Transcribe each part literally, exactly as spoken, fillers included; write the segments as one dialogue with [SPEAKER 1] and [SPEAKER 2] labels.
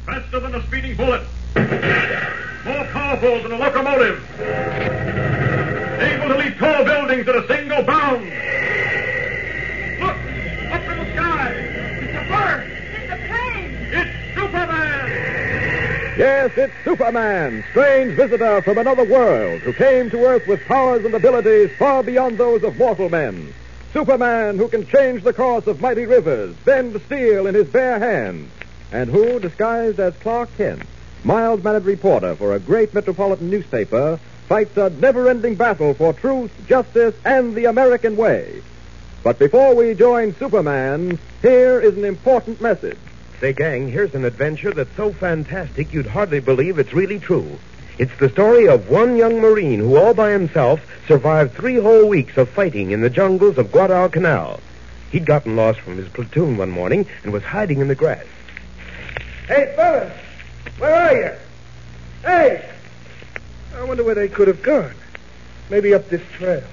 [SPEAKER 1] Faster than a speeding bullet. More powerful than a locomotive. Able to leap tall buildings at a single bound. Look! Up in the sky! It's a bird!
[SPEAKER 2] It's a plane!
[SPEAKER 1] It's Superman!
[SPEAKER 3] Yes, it's Superman, strange visitor from another world, who came to Earth with powers and abilities far beyond those of mortal men. Superman, who can change the course of mighty rivers, bend steel in his bare hands, and who, disguised as Clark Kent, mild-mannered reporter for a great metropolitan newspaper, fights a never-ending battle for truth, justice, and the American way. But before we join Superman, here is an important message.
[SPEAKER 4] Say, gang, here's an adventure that's so fantastic you'd hardly believe it's really true. It's the story of one young Marine who all by himself survived three whole weeks of fighting in the jungles of Guadalcanal. He'd gotten lost from his platoon one morning and was hiding in the grass.
[SPEAKER 5] Hey, fellas! Where are you? Hey! I wonder where they could have gone. Maybe up this trail.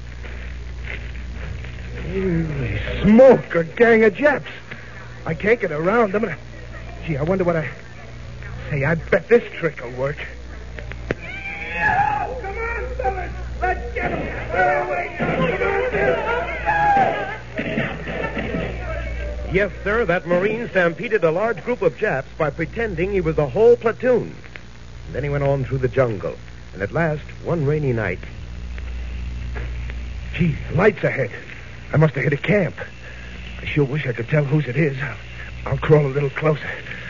[SPEAKER 5] Holy smoke, a gang of Japs. I can't get around them. Gee, I wonder what I... Say, I bet this trick will work. Come on, fellas! Let's get them! Fire away!
[SPEAKER 4] Yes, sir, that Marine stampeded a large group of Japs by pretending he was a whole platoon. And then he went on through the jungle. And at last, one rainy night...
[SPEAKER 5] Gee, lights ahead. I must have hit a camp. I sure wish I could tell whose it is. I'll, I'll crawl a little closer.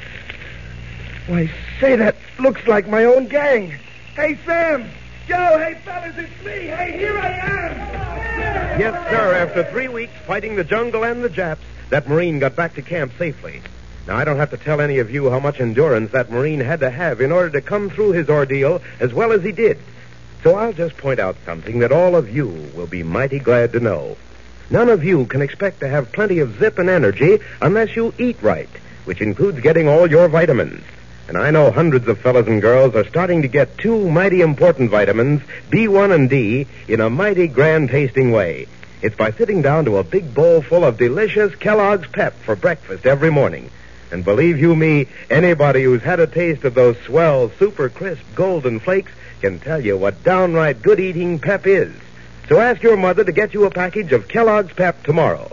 [SPEAKER 5] Why, say, that looks like my own gang. Hey, Sam! Joe! Hey, fellas, it's me! Hey, here I am!
[SPEAKER 4] Yes, sir, after three weeks fighting the jungle and the Japs, that Marine got back to camp safely. Now, I don't have to tell any of you how much endurance that Marine had to have in order to come through his ordeal as well as he did. So I'll just point out something that all of you will be mighty glad to know. None of you can expect to have plenty of zip and energy unless you eat right, which includes getting all your vitamins. And I know hundreds of fellas and girls are starting to get two mighty important vitamins, B one and D, in a mighty grand-tasting way. It's by sitting down to a big bowl full of delicious Kellogg's Pep for breakfast every morning. And believe you me, anybody who's had a taste of those swell, super crisp golden flakes can tell you what downright good eating Pep is. So ask your mother to get you a package of Kellogg's Pep tomorrow.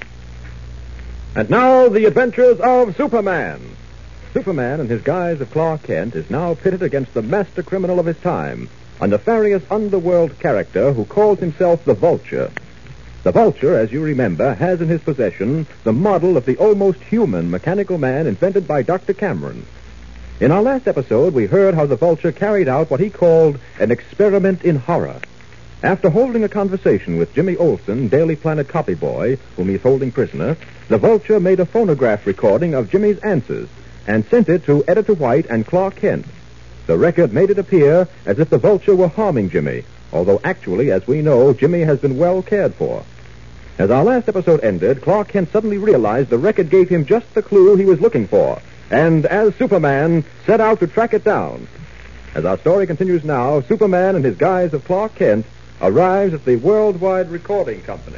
[SPEAKER 3] And now, the adventures of Superman. Superman, in his guise of Clark Kent, is now pitted against the master criminal of his time, a nefarious underworld character who calls himself the Vulture. The Vulture, as you remember, has in his possession the model of the almost human mechanical man invented by Doctor Cameron. In our last episode, we heard how the Vulture carried out what he called an experiment in horror. After holding a conversation with Jimmy Olsen, Daily Planet copy boy, whom he's holding prisoner, the Vulture made a phonograph recording of Jimmy's answers and sent it to Editor White and Clark Kent. The record made it appear as if the Vulture were harming Jimmy, although actually, as we know, Jimmy has been well cared for. As our last episode ended, Clark Kent suddenly realized the record gave him just the clue he was looking for, and as Superman, set out to track it down. As our story continues now, Superman, in his guise of Clark Kent, arrives at the Worldwide Recording Company.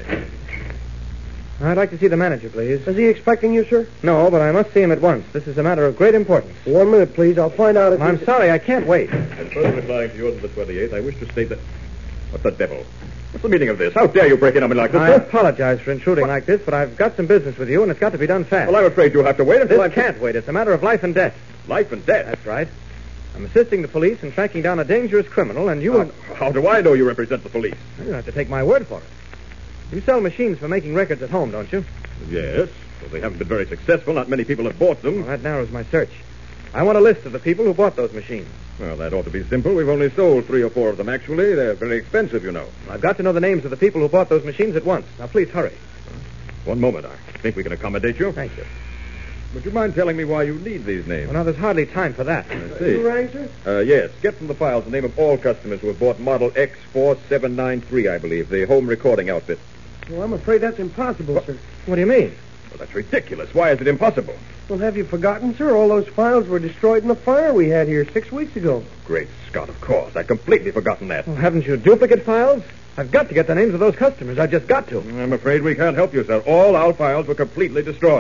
[SPEAKER 6] I'd like to see the manager, please.
[SPEAKER 5] Is he expecting you, sir?
[SPEAKER 6] No, but I must see him at once. This is a matter of great importance.
[SPEAKER 5] One minute, please. I'll find out if
[SPEAKER 6] I'm
[SPEAKER 5] he's...
[SPEAKER 6] sorry, I can't wait.
[SPEAKER 1] And further replying to yours of the twenty-eighth, I wish to state that... What the devil? What's the meaning of this? How dare you break in on me like this,
[SPEAKER 6] I
[SPEAKER 1] sir?
[SPEAKER 6] apologize for intruding
[SPEAKER 1] What?
[SPEAKER 6] like this, but I've got some business with you, and it's got to be done fast.
[SPEAKER 1] Well, I'm afraid you'll have to wait until
[SPEAKER 6] This
[SPEAKER 1] I...
[SPEAKER 6] can't wait. It's a matter of life and death.
[SPEAKER 1] Life and death?
[SPEAKER 6] That's right. I'm assisting the police in tracking down a dangerous criminal, and you...
[SPEAKER 1] How, how do I know you represent the police?
[SPEAKER 6] You have to take my word for it. You sell machines for making records at home, don't you?
[SPEAKER 1] Yes. Well, they haven't been very successful. Not many people have bought them.
[SPEAKER 6] Well, that narrows my search. I want a list of the people who bought those machines.
[SPEAKER 1] Well, that ought to be simple. We've only sold three or four of them, actually. They're very expensive, you know.
[SPEAKER 6] I've got to know the names of the people who bought those machines at once. Now, please hurry.
[SPEAKER 1] One moment. I think we can accommodate you.
[SPEAKER 6] Thank you.
[SPEAKER 1] Would you mind telling me why you need these names?
[SPEAKER 6] Well, now, there's hardly time for that.
[SPEAKER 1] I see.
[SPEAKER 5] You rang, sir?
[SPEAKER 1] Uh, yes. Get from the files the name of all customers who have bought Model X four seven nine three, I believe, the home recording outfit.
[SPEAKER 5] Well, I'm afraid that's impossible, sir.
[SPEAKER 6] What do you mean?
[SPEAKER 1] Well, that's ridiculous. Why is it impossible?
[SPEAKER 5] Well, have you forgotten, sir? All those files were destroyed in the fire we had here six weeks ago.
[SPEAKER 1] Great Scott, of course. I'd completely forgotten that.
[SPEAKER 6] Well, haven't you duplicate files? I've got to get the names of those customers. I've just got to.
[SPEAKER 1] I'm afraid we can't help you, sir. All our files were completely destroyed.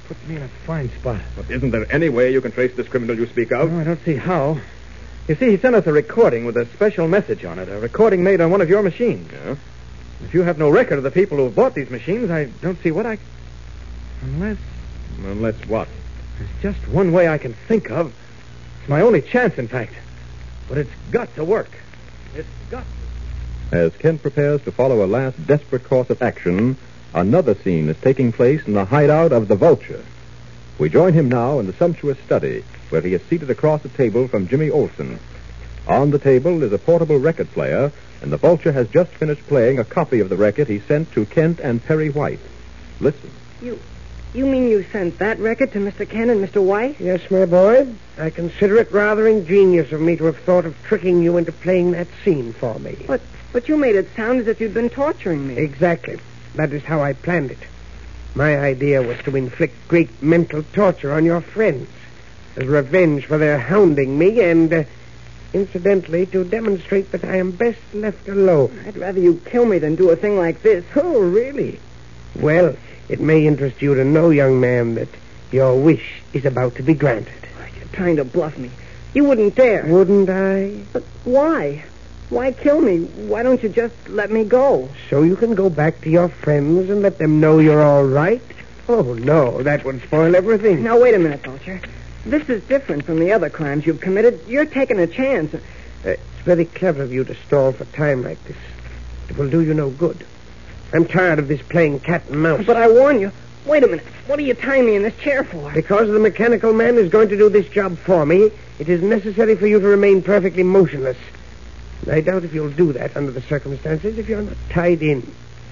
[SPEAKER 5] put me in a fine spot.
[SPEAKER 3] But isn't there any way you can trace this criminal you speak of?
[SPEAKER 6] Oh, I don't see how. You see, he sent us a recording with a special message on it, a recording made on one of your machines.
[SPEAKER 3] Yeah?
[SPEAKER 6] If you have no record of the people who have bought these machines, I don't see what I... Unless...
[SPEAKER 3] Unless what?
[SPEAKER 6] There's just one way I can think of. It's my only chance, in fact. But it's got to work. It's got to.
[SPEAKER 3] As Kent prepares to follow a last desperate course of action, another scene is taking place in the hideout of the Vulture. We join him now in the sumptuous study, where he is seated across a table from Jimmy Olsen. On the table is a portable record player, and the Vulture has just finished playing a copy of the record he sent to Kent and Perry White. Listen.
[SPEAKER 2] You... You mean you sent that record to Mister Kent and Mister White?
[SPEAKER 7] Yes, my boy. I consider it rather ingenious of me to have thought of tricking you into playing that scene for me.
[SPEAKER 2] But, but you made it sound as if you'd been torturing me.
[SPEAKER 7] Exactly. That is how I planned it. My idea was to inflict great mental torture on your friends as revenge for their hounding me and, uh, incidentally, to demonstrate that I am best left alone.
[SPEAKER 2] I'd rather you kill me than do a thing like this.
[SPEAKER 7] Oh, really? Well, it may interest you to know, young man, that your wish is about to be granted.
[SPEAKER 2] You're trying to bluff me. You wouldn't dare.
[SPEAKER 7] Wouldn't I?
[SPEAKER 2] But why? Why kill me? Why don't you just let me go?
[SPEAKER 7] So you can go back to your friends and let them know you're all right? Oh, no, that would spoil everything.
[SPEAKER 2] Now, wait a minute, Vulture. This is different from the other crimes you've committed. You're taking a chance.
[SPEAKER 7] Uh, it's very clever of you to stall for time like this. It will do you no good. I'm tired of this playing cat and mouse.
[SPEAKER 2] But I warn you. Wait a minute. What are you tying me in this chair for?
[SPEAKER 7] Because the mechanical man is going to do this job for me, it is necessary for you to remain perfectly motionless. I doubt if you'll do that under the circumstances if you're not tied in.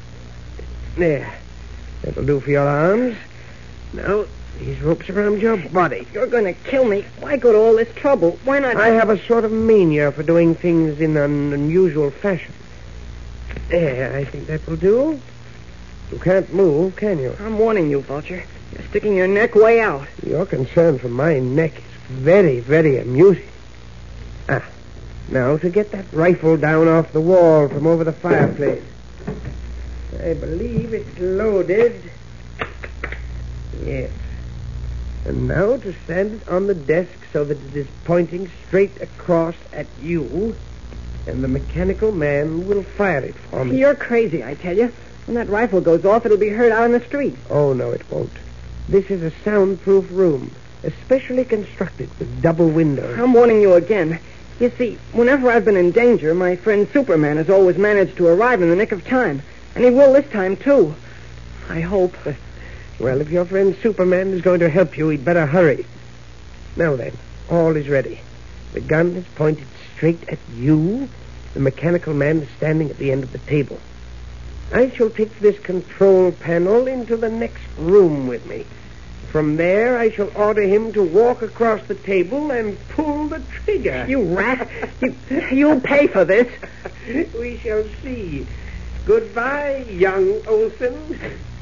[SPEAKER 7] There. That'll do for your arms. Now, these ropes around your body.
[SPEAKER 2] You're going to kill me. Why go to all this trouble? Why not...
[SPEAKER 7] I have a sort of mania for doing things in an unusual fashion. There, I think that will do. You can't move, can you?
[SPEAKER 2] I'm warning you, Vulture. You're sticking your neck way out.
[SPEAKER 7] Your concern for my neck is very, very amusing. Ah, now to get that rifle down off the wall from over the fireplace. I believe it's loaded. Yes. And now to stand it on the desk so that it is pointing straight across at you, and the mechanical man will fire it for me.
[SPEAKER 2] You're crazy, I tell you. When that rifle goes off, it'll be heard out in the street.
[SPEAKER 7] Oh, no, it won't. This is a soundproof room, especially constructed with double windows.
[SPEAKER 2] I'm warning you again. You see, whenever I've been in danger, my friend Superman has always managed to arrive in the nick of time. And he will this time, too. I hope.
[SPEAKER 7] Well, if your friend Superman is going to help you, he'd better hurry. Now then, all is ready. The gun is pointed straight at you. The mechanical man is standing at the end of the table. I shall take this control panel into the next room with me. From there, I shall order him to walk across the table and pull the trigger.
[SPEAKER 2] You rat. You, you'll pay for this.
[SPEAKER 7] We shall see. Goodbye, young Olsen.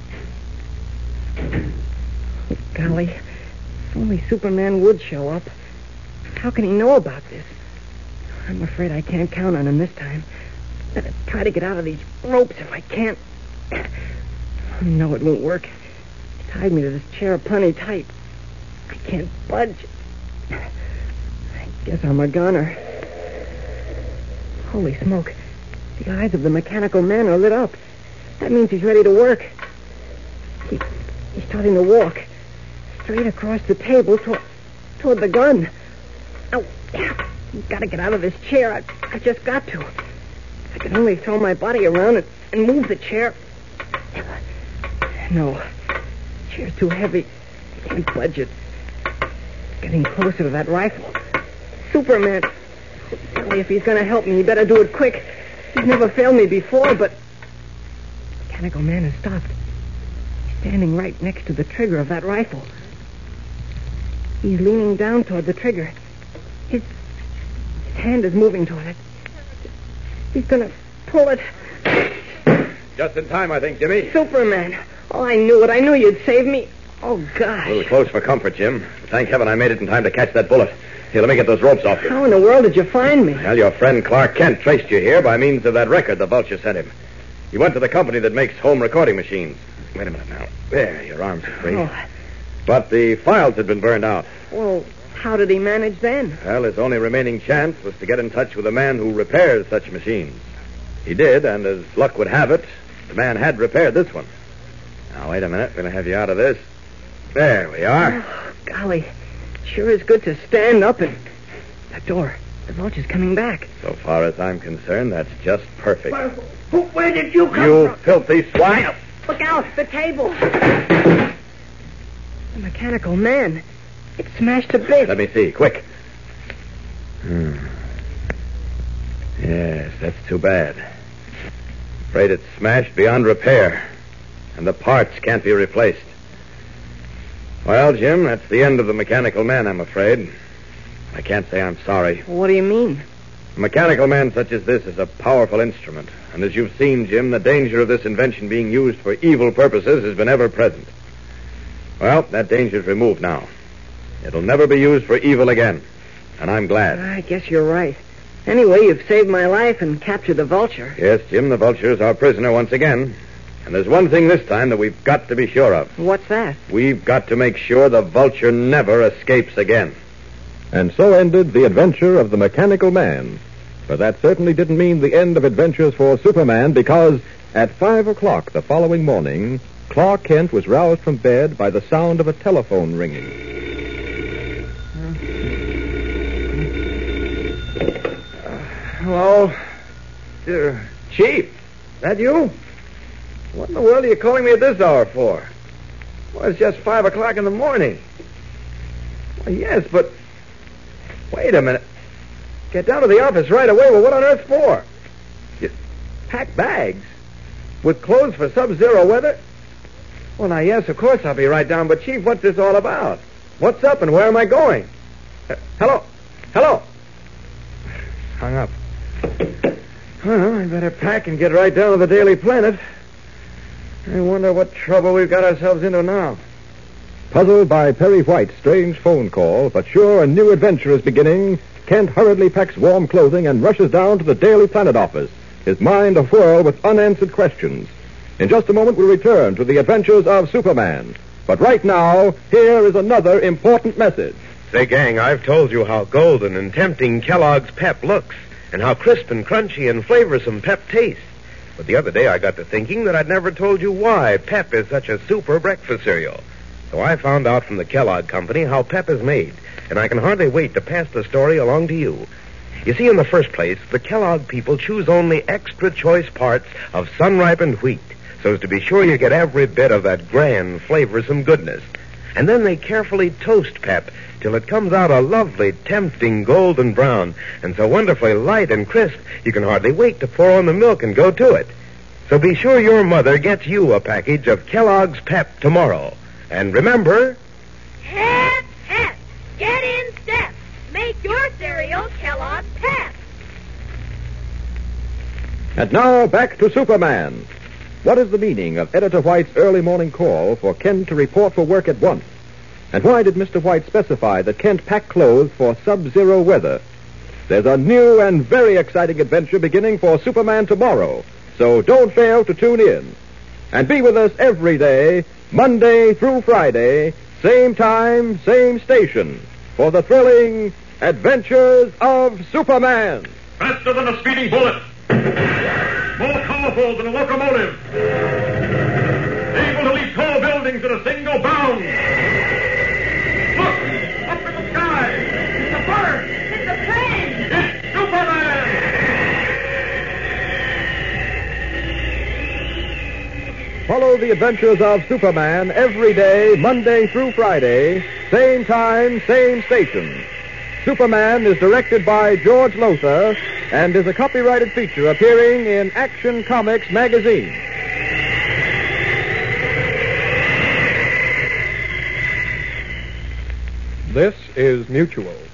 [SPEAKER 2] Golly, if only Superman would show up. How can he know about this? I'm afraid I can't count on him this time. Better try to get out of these ropes if I can't. No, it won't work. He tied me to this chair plenty tight. I can't budge. I guess I'm a goner. Holy smoke. The eyes of the mechanical man are lit up. That means he's ready to work. He, he's starting to walk. Straight across the table toward, toward the gun. Oh, I've got to get out of this chair. I, I just got to. I can only throw my body around and, and move the chair. No. The chair's too heavy. I can't budge it. Getting closer to that rifle. Superman. Boy, if he's going to help me, he better do it quick. He's never failed me before, but... The mechanical man has stopped. He's standing right next to the trigger of that rifle. He's leaning down toward the trigger. His, his hand is moving toward it. He's going to pull it.
[SPEAKER 3] Just in time, I think, Jimmy.
[SPEAKER 2] Superman. Oh, I knew it. I knew you'd save me. Oh, gosh.
[SPEAKER 3] A little close for comfort, Jim. Thank heaven I made it in time to catch that bullet. Here, let me get those ropes off you.
[SPEAKER 2] How in the world did you find me?
[SPEAKER 3] Well, your friend Clark Kent traced you here by means of that record the Vulture sent him. You went to the company that makes home recording machines. Wait a minute now. There, your arms are free.
[SPEAKER 2] Oh,
[SPEAKER 3] But the files had been burned out.
[SPEAKER 2] Well, how did he manage then?
[SPEAKER 3] Well, his only remaining chance was to get in touch with a man who repairs such machines. He did, and as luck would have it, the man had repaired this one. Now, wait a minute. We're going to have you out of this. There we are.
[SPEAKER 2] Oh, golly. Sure is good to stand up and... That door. The vulture's coming back.
[SPEAKER 3] So far as I'm concerned, that's just perfect.
[SPEAKER 7] Where, who- where did you come
[SPEAKER 3] You
[SPEAKER 7] from?
[SPEAKER 3] filthy swine!
[SPEAKER 2] Look out, the table. The mechanical man. It's smashed to bits.
[SPEAKER 3] Let me see, quick. Hmm. Yes, that's too bad. Afraid it's smashed beyond repair, and the parts can't be replaced. Well, Jim, that's the end of the mechanical man, I'm afraid. I can't say I'm sorry.
[SPEAKER 2] What do you mean?
[SPEAKER 3] A mechanical man such as this is a powerful instrument, and as you've seen, Jim, the danger of this invention being used for evil purposes has been ever present. Well, that danger's removed now. It'll never be used for evil again, and I'm glad.
[SPEAKER 2] I guess you're right. Anyway, you've saved my life and captured the vulture.
[SPEAKER 3] Yes, Jim, the vulture's our prisoner once again. And there's one thing this time that we've got to be sure of.
[SPEAKER 2] What's that?
[SPEAKER 3] We've got to make sure the vulture never escapes again.
[SPEAKER 8] And so ended the adventure of the mechanical man. But that certainly didn't mean the end of adventures for Superman, because at five o'clock the following morning, Clark Kent was roused from bed by the sound of a telephone ringing.
[SPEAKER 3] Hello? Uh, Chief, that you? What in the world are you calling me at this hour for? Well, it's just five o'clock in the morning. Well, yes, but... Wait a minute. Get down to the office right away. Well, what on earth for? You pack bags? With clothes for sub-zero weather? Well, now, yes, of course I'll be right down. But, Chief, what's this all about? What's up and where am I going? Uh, hello? Hello? Hung up. Well, I better pack and get right down to the Daily Planet. I wonder what trouble we've got ourselves into now.
[SPEAKER 8] Puzzled by Perry White's strange phone call, but sure a new adventure is beginning, Kent hurriedly packs warm clothing and rushes down to the Daily Planet office, his mind awhirl with unanswered questions. In just a moment, we'll return to the adventures of Superman. But right now, here is another important message.
[SPEAKER 4] Say, gang, I've told you how golden and tempting Kellogg's Pep looks, and how crisp and crunchy and flavorsome Pep tastes. But the other day I got to thinking that I'd never told you why Pep is such a super breakfast cereal. So I found out from the Kellogg Company how Pep is made, and I can hardly wait to pass the story along to you. You see, in the first place, the Kellogg people choose only extra choice parts of sun-ripened wheat, so as to be sure you get every bit of that grand, flavorsome goodness. And then they carefully toast Pep till it comes out a lovely, tempting golden brown, and so wonderfully light and crisp you can hardly wait to pour on the milk and go to it. So be sure your mother gets you a package of Kellogg's Pep tomorrow. And remember...
[SPEAKER 9] Pep, Pep, get in step. Make your cereal Kellogg's Pep.
[SPEAKER 8] And now, back to Superman. What is the meaning of Editor White's early morning call for Kent to report for work at once? And why did Mister White specify that Kent pack clothes for sub-zero weather? There's a new and very exciting adventure beginning for Superman tomorrow, so don't fail to tune in. And be with us every day, Monday through Friday, same time, same station, for the thrilling Adventures of Superman.
[SPEAKER 1] Faster than a speeding bullet. More powerful than a locomotive. Able to leap tall buildings in a single bound. Look! Up in the sky! It's a bird!
[SPEAKER 9] It's a plane!
[SPEAKER 1] It's Superman!
[SPEAKER 8] Follow the adventures of Superman every day, Monday through Friday, same time, same station. Superman is directed by George Lothar and is a copyrighted feature appearing in Action Comics magazine.
[SPEAKER 10] This is Mutual.